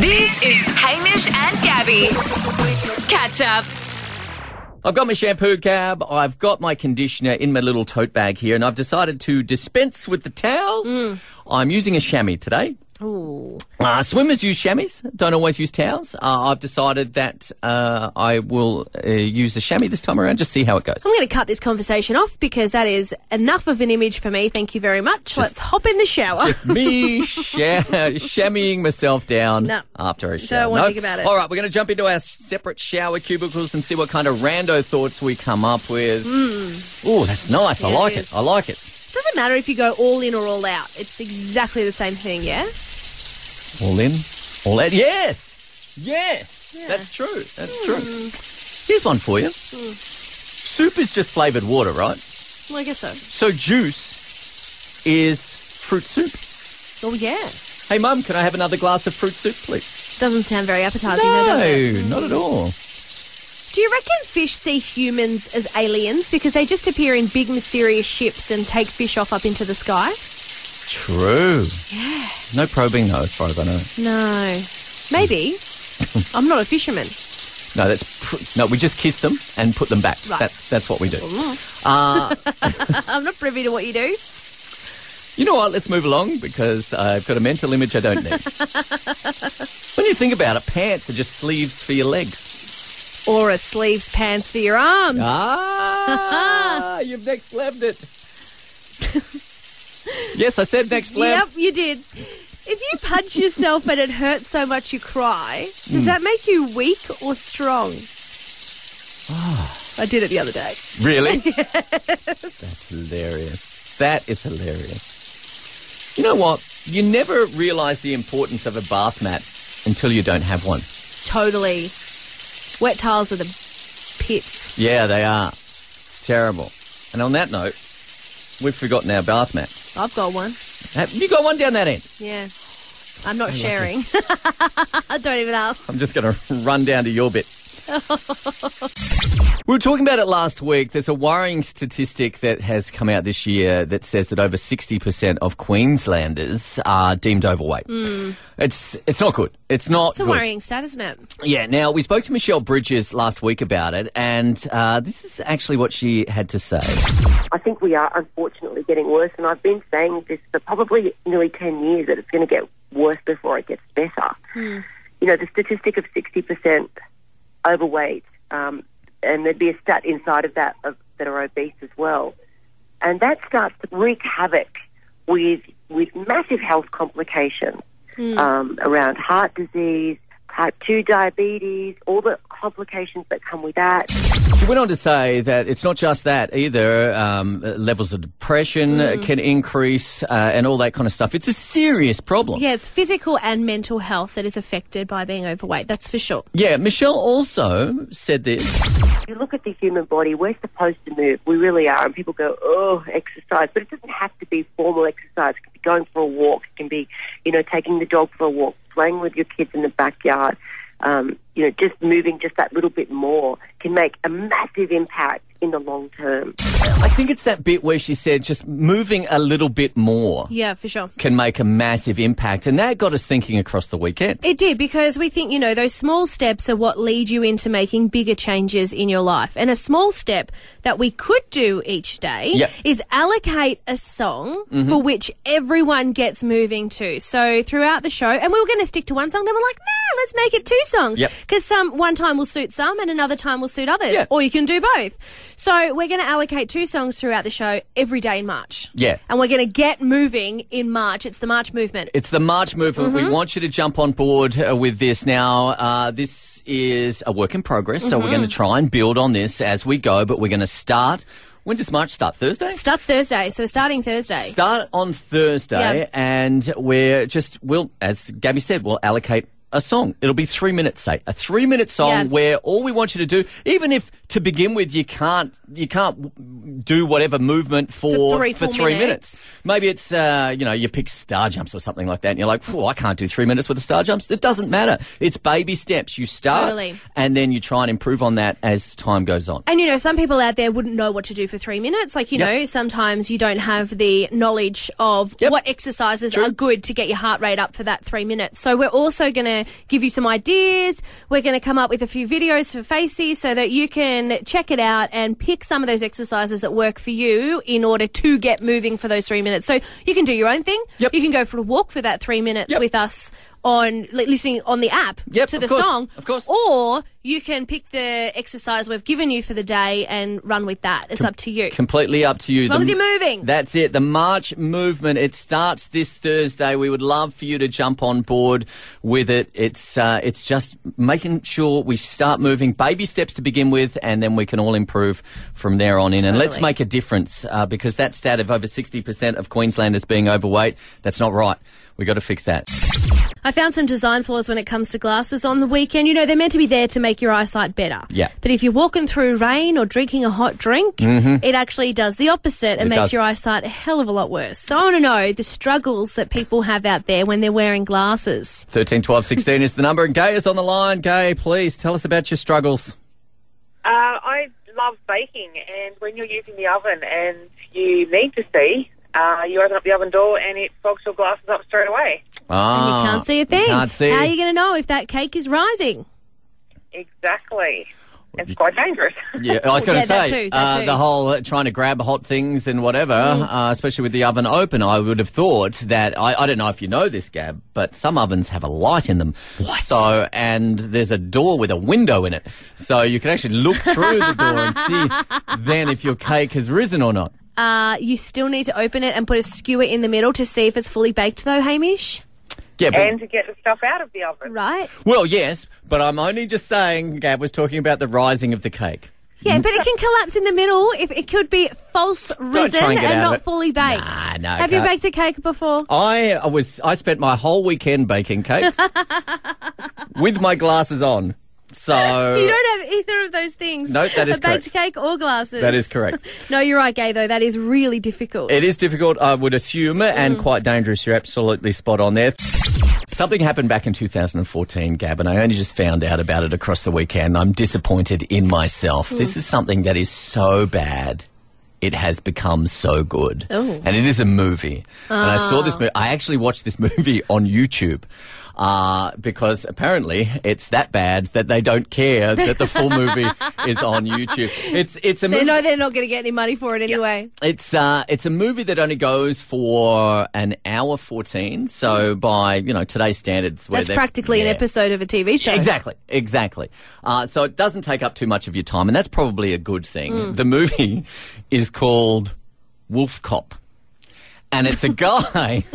This is Hamish and Gabby. Catch up. I've got my shampoo cab, I've got my conditioner in my little tote bag here, and I've decided to dispense with the towel. I'm using a chamois today. Ooh. Swimmers use chamois, don't always use towels. I've decided that I will use the chamois this time around, just see how it goes. I'm going to cut this conversation off because that is enough of an image for me. Thank you very much. Let's hop in the shower. Just me chamoising myself down after a shower. Don't want to think about it. All right, we're going to jump into our separate shower cubicles and see what kind of rando thoughts we come up with. Oh, that's nice. Yeah, I like it it. is. I like it. Doesn't matter if you go all in or all out. It's exactly the same thing, yeah? All in, all out. Yes. Yeah. That's true. That's true. Here's one for you. Soup is just flavoured water, right? Well, I guess so. So juice is fruit soup. Oh, yeah. Hey, Mum, can I have another glass of fruit soup, please? Doesn't sound very appetising, though, does it? No, not at all. Do you reckon fish see humans as aliens because they just appear in big mysterious ships and take fish off up into the sky? True. Yeah. No probing, though, as far as I know. No. Maybe. I'm not a fisherman. No, no. We just kiss them and put them back. Right. That's what we do. I'm not privy to what you do. You know what? Let's move along because I've got a mental image I don't need. When you think about it, pants are just sleeves for your legs. Or a sleeves pants for your arms. You've next leved it. Yes, I said next lev. Yep, you did. If you punch yourself and it hurts so much you cry, does that make you weak or strong? I did it the other day. Really? Yes. That's hilarious. That is hilarious. You know what? You never realise the importance of a bath mat until you don't have one. Totally. Wet tiles are the pits. Yeah, they are. It's terrible. And on that note, we've forgotten our bath mats. I've got one. Have you got one down that end? Yeah. I'm not So sharing. Don't even ask. I'm just going to run down to your bit. We were talking about it last week. There's a worrying statistic that has come out this year that says that over 60% of Queenslanders are deemed overweight. It's not good. It's not It's a good. worrying stat, isn't it? Yeah, now we spoke to Michelle Bridges last week about it, and this is actually what she had to say. I think we are unfortunately getting worse, and I've been saying this for probably nearly 10 years that it's going to get worse before it gets better. You know, the statistic of 60% overweight, and there'd be a stat inside of that that are obese as well. And that starts to wreak havoc with massive health complications around heart disease, type 2 diabetes, all the complications that come with that. She went on to say that it's not just that either. Levels of depression can increase and all that kind of stuff. It's a serious problem. Yeah, it's physical and mental health that is affected by being overweight, that's for sure. Yeah, Michelle also said this. If you look at the human body, we're supposed to move. We really are. And people go, oh, exercise. But it doesn't have to be formal exercise. It can be going for a walk. It can be, taking the dog for a walk, playing with your kids in the backyard. Just moving just that little bit more can make a massive impact in the long term. I think it's that bit where she said just moving a little bit more Yeah, for sure. can make a massive impact. And that got us thinking across the weekend. It did, because we think, those small steps are what lead you into making bigger changes in your life. And a small step that we could do each day is allocate a song for which everyone gets moving to. So throughout the show, and we were going to stick to one song, then we're like, let's make it 2 songs. Because one time will suit some and another time will suit others. Or you can do both. So we're going to allocate 2 songs throughout the show every day in March. Yeah. And we're going to get moving in March. It's the March movement. It's the March movement. We want you to jump on board with this. Now, this is a work in progress, so we're going to try and build on this as we go, but we're going to start. When does March start? Thursday? It starts Thursday, so we're starting Thursday. Start on Thursday, and we'll, as Gabby said, we'll allocate a song. It'll be 3 minutes, say. A 3-minute song where all we want you to do, even if to begin with you can't do whatever movement for 3 minutes. Maybe it's, you pick star jumps or something like that and you're like, I can't do 3 minutes with the star jumps. It doesn't matter. It's baby steps. You start and then you try and improve on that as time goes on. And, some people out there wouldn't know what to do for 3 minutes. Like, sometimes you don't have the knowledge of what exercises are good to get your heart rate up for that 3 minutes. So we're also going to to give you some ideas. We're going to come up with a few videos for Facey so that you can check it out and pick some of those exercises that work for you in order to get moving for those 3 minutes. So you can do your own thing. Yep. You can go for a walk for that 3 minutes with us on listening on the app to the song. Of course. Or you can pick the exercise we've given you for the day and run with that. It's up to you. Completely up to you. As long as you're moving. That's it. The March movement. It starts this Thursday. We would love for you to jump on board with it. It's just making sure we start moving. Baby steps to begin with, and then we can all improve from there on in. And let's make a difference because that stat of over 60% of Queenslanders being overweight, that's not right. We've got to fix that. I found some design flaws when it comes to glasses on the weekend. You know, they're meant to be there to make your eyesight better. Yeah. But if you're walking through rain or drinking a hot drink, it actually does the opposite and makes your eyesight a hell of a lot worse. So I want to know the struggles that people have out there when they're wearing glasses. 13 12 16 is the number. And Gay is on the line. Gay, please tell us about your struggles. I love baking, and when you're using the oven and you need to see, you open up the oven door and it fogs your glasses up straight away. And you can't see a thing. Can't see. How are you going to know if that cake is rising? Exactly. It's quite dangerous. Yeah, I was going to that say, too. the whole trying to grab hot things and whatever, especially with the oven open, I would have thought that, I don't know if you know this, Gab, but some ovens have a light in them. What? So, and there's a door with a window in it. So you can actually look through the door and see then if your cake has risen or not. You still need to open it and put a skewer in the middle to see if it's fully baked though, Hamish. Yeah, but, and to get the stuff out of the oven. Right. Well, yes, but I'm only just saying, Gab was talking about the rising of the cake. Yeah, but it can collapse in the middle. If it could be false risen and not fully baked. No. Have you baked a cake before? I spent my whole weekend baking cakes with my glasses on. So you don't have either of those things. No, that is correct. A baked cake or glasses. That is correct. No, you're right, Gay, though. That is really difficult. It is difficult, I would assume, and quite dangerous. You're absolutely spot on there. Something happened back in 2014, Gab, and I only just found out about it across the weekend. I'm disappointed in myself. This is something that is so bad, it has become so good. Oh. And it is a movie. And I saw this movie. I actually watched this movie on YouTube. Because apparently it's that bad that they don't care that the full movie is on YouTube. It's a movie. They know they're not going to get any money for it anyway. Yeah. It's a movie that only goes for an hour 14. So by today's standards, that's practically an episode of a TV show. Exactly. So it doesn't take up too much of your time, and that's probably a good thing. The movie is called Wolf Cop. And it's a guy,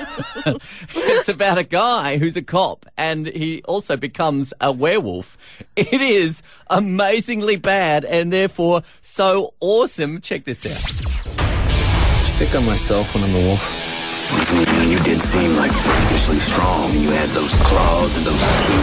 it's about a guy who's a cop, and he also becomes a werewolf. It is amazingly bad and therefore so awesome. Check this out. What you think of myself when I'm a wolf? You did seem like freakishly strong. You had those claws and those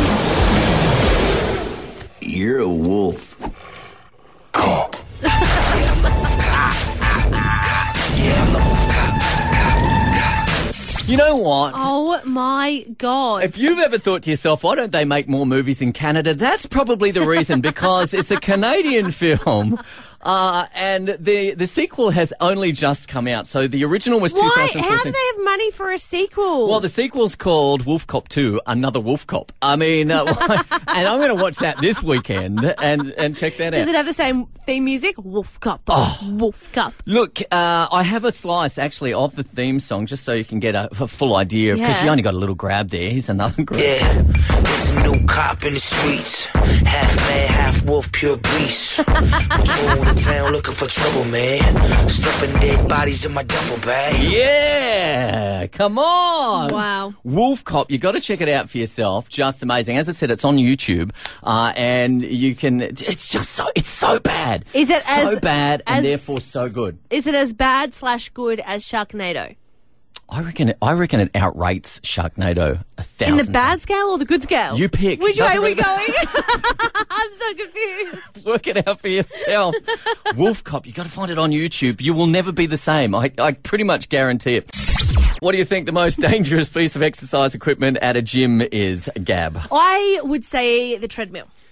teeth. You're a wolf cop. Yeah, I'm the wolf cop. Yeah, I'm the wolf cop. You know what? Oh, my God. If you've ever thought to yourself, why don't they make more movies in Canada? That's probably the reason, because it's a Canadian film. And the sequel has only just come out. So the original was 2014. How do they have money for a sequel? Well, the sequel's called Wolf Cop 2, Another Wolf Cop. I mean, and I'm going to watch that this weekend and check that out. Does it have the same theme music? Wolf Cop. Wolf Cop. Look, I have a slice, actually, of the theme song, just so you can get a full idea, because you only got a little grab there. Here's another grab. Yeah, there's a new cop in the streets. Half man, half wolf, pure beast. Patrol the town looking for trouble, man. Stuffing dead bodies in my duffel bag. Yeah, come on. Wow. Wolf Cop, you got to check it out for yourself. Just amazing. As I said, it's on YouTube, and you can. It's so bad. Is it so bad and therefore so good? Is it as bad / good as Sharknado? I reckon it outrates Sharknado 1,000. In the bad scale or the good scale? You pick. Which way are we going? I'm so confused. Work it out for yourself. Wolf Cop, you got to find it on YouTube. You will never be the same. I pretty much guarantee it. What do you think the most dangerous piece of exercise equipment at a gym is, Gab? I would say the treadmill.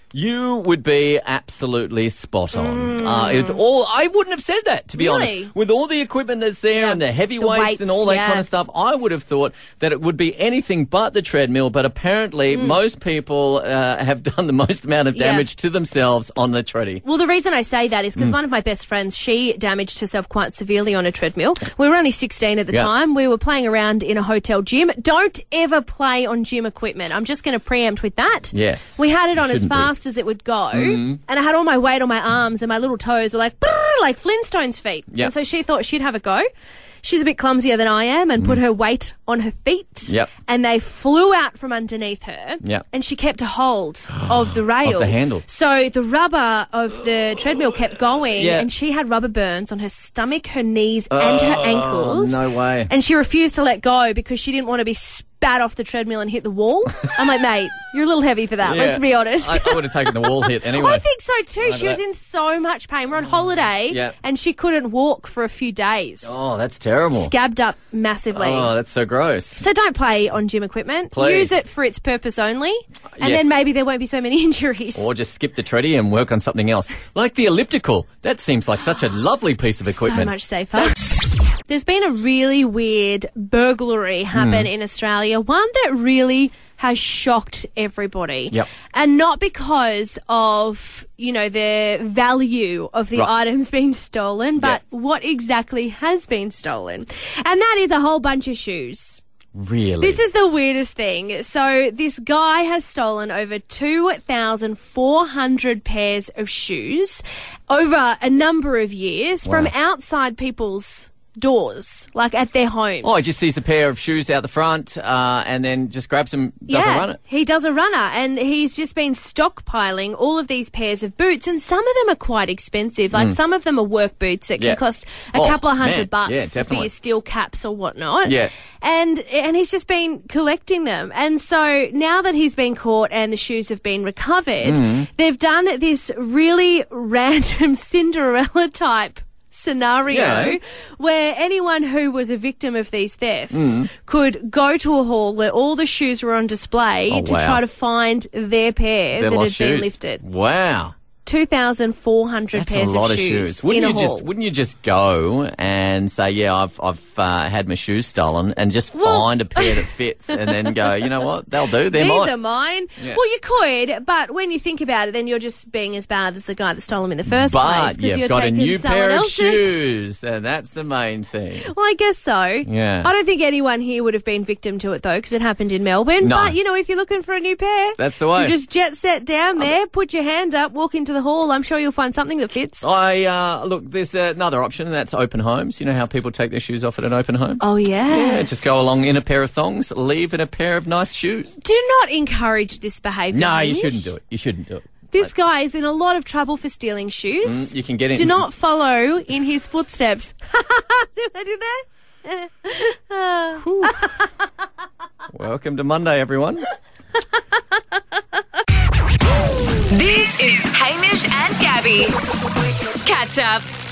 You would be absolutely spot on. I wouldn't have said that, to be honest. With all the equipment that's there and the heavy weights and all that kind of stuff, I would have thought that it would be anything but the treadmill, but apparently most people have done the most amount of damage to themselves on the treadie. Well, the reason I say that is because one of my best friends, she damaged herself quite severely on a treadmill. We were only 16 at the time. We were playing around in a hotel gym. Don't ever play on gym equipment. I'm just going to preempt with that. Yes. We had it on as fast as it would go, and I had all my weight on my arms, and my little toes were like Flintstones feet. Yep. And so she thought she'd have a go. She's a bit clumsier than I am and put her weight on her feet. Yep. And they flew out from underneath her. Yep. And she kept a hold of the rail. Of the handle. So the rubber of the treadmill kept going and she had rubber burns on her stomach, her knees and her ankles. No way. And she refused to let go because she didn't want to be spat off the treadmill and hit the wall. I'm like, mate, you're a little heavy for that. Let's be honest. I would have taken the wall hit anyway. I think so too. She was in so much pain. We're on holiday and she couldn't walk for a few days. Oh, that's terrible. Scabbed up massively. Oh, that's so gross. So don't play on gym equipment. Please. Use it for its purpose only, and then maybe there won't be so many injuries. Or just skip the treadie and work on something else. Like the elliptical. That seems like such a lovely piece of equipment. So much safer. There's been a really weird burglary happen in Australia, one that really has shocked everybody. Yep. And not because of, the value of the items being stolen, but what exactly has been stolen. And that is a whole bunch of shoes. Really? This is the weirdest thing. So this guy has stolen over 2,400 pairs of shoes over a number of years from outside people's doors, like at their homes. Oh, he just sees a pair of shoes out the front and then just grabs them, does a runner. He does a runner, and he's just been stockpiling all of these pairs of boots, and some of them are quite expensive. Like some of them are work boots that can cost a couple of $100 for your steel caps or whatnot. Yeah. And he's just been collecting them. And so now that he's been caught and the shoes have been recovered, they've done this really random Cinderella type scenario where anyone who was a victim of these thefts could go to a hall where all the shoes were on display to try to find their pair that had been lifted. Wow. 2,400 pairs of shoes. That's a lot of shoes. Wouldn't you just go and say, I've had my shoes stolen, and just find a pair that fits, and then go, you know what, they'll do. These are mine. Yeah. Well, you could, but when you think about it, then you're just being as bad as the guy that stole them in the first place. But you've got a new pair of shoes, and that's the main thing. Well, I guess so. Yeah. I don't think anyone here would have been victim to it, though, because it happened in Melbourne. No. But, if you're looking for a new pair, that's the way. You just jet set down there, put your hand up, walk into the hall. I'm sure you'll find something that fits. Look, there's another option, and that's open homes. You know how people take their shoes off at an open home? Oh, yeah. Yeah, just go along in a pair of thongs, leave in a pair of nice shoes. Do not encourage this behaviour. No, you shouldn't do it. You shouldn't do it. This guy is in a lot of trouble for stealing shoes. You can get in. Do not follow in his footsteps. See what I did there? Welcome to Monday, everyone. This is Hamish and Gabby. Catch up.